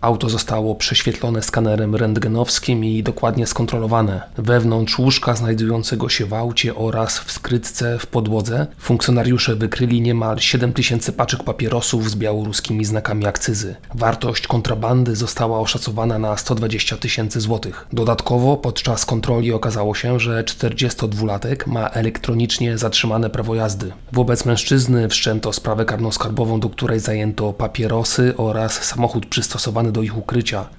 Auto zostało prześwietlone skanerem rentgenowskim i dokładnie skontrolowane. Wewnątrz łóżka znajdującego się w aucie oraz w skrytce w podłodze funkcjonariusze wykryli niemal 7000 paczek papierosów z białoruskimi znakami akcyzy. Wartość kontrabandy została oszacowana na 120 000 złotych. Dodatkowo podczas kontroli okazało się, że 42-latek ma elektronicznie zatrzymane prawo jazdy. Wobec mężczyzny wszczęto sprawę karnoskarbową, do której zajęto papierosy oraz samochód przystosowany do ich ukrycia.